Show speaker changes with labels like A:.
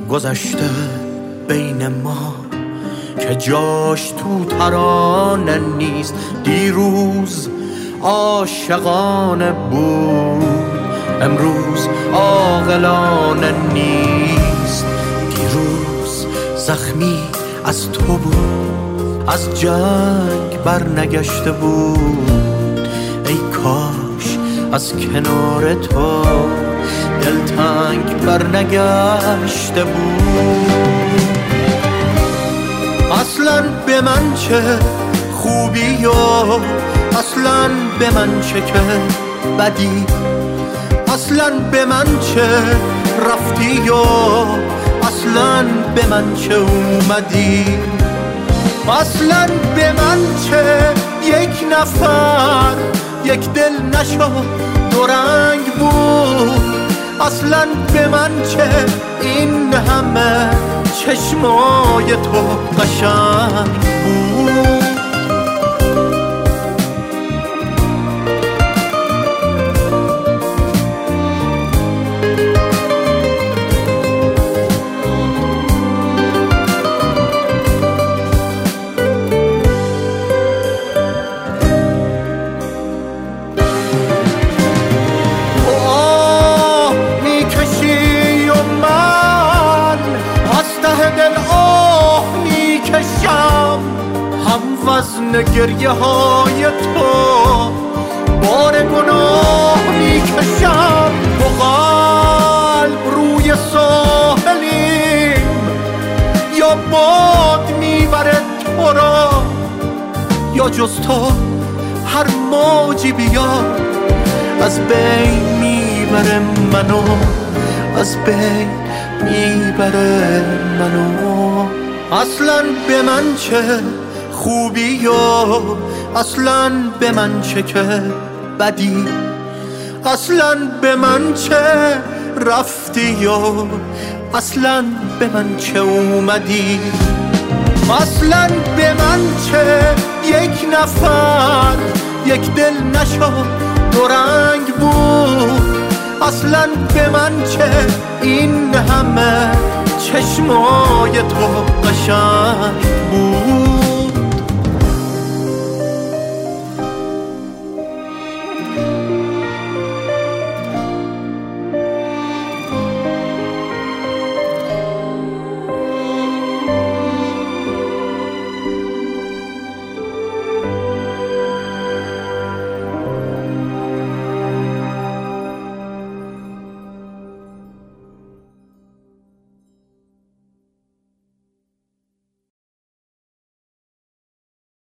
A: گذشته بین ما که جاش تو ترانه نیست. دیروز عاشقانه بود، امروز عاقلانه نیست. دیروز زخمی از تو بود، از جنگ برنگشته بود. ای کاش از کنار تو دلتنگ برنگشته بود. اصلاً به من چه خوبی و اصلاً به من چه که بدی، اصلاً به من چه رفتی و اصلاً به من چه اومدی. اصلاً به من چه یک نفر یک دل نشد دو رنگ بود. اصلاً به من چه این همه چشمای تو قشنگ بود. وزن گریه های تو بار گناه میکشم. تو قلب روی ساحلیم یا باد میبره تو را، یا جز تو هر موجی بیاد از بین میبره منو، از بین میبره منو. اصلاً به من چه خوبی و اصلاً به من چه که بدی، اصلاً به من چه رفتی و اصلاً به من چه اومدی. اصلاً به من چه یک نفر یک دل نشد دو رنگ بود. اصلاً به من چه این همه چشمای تو قشنگ بود.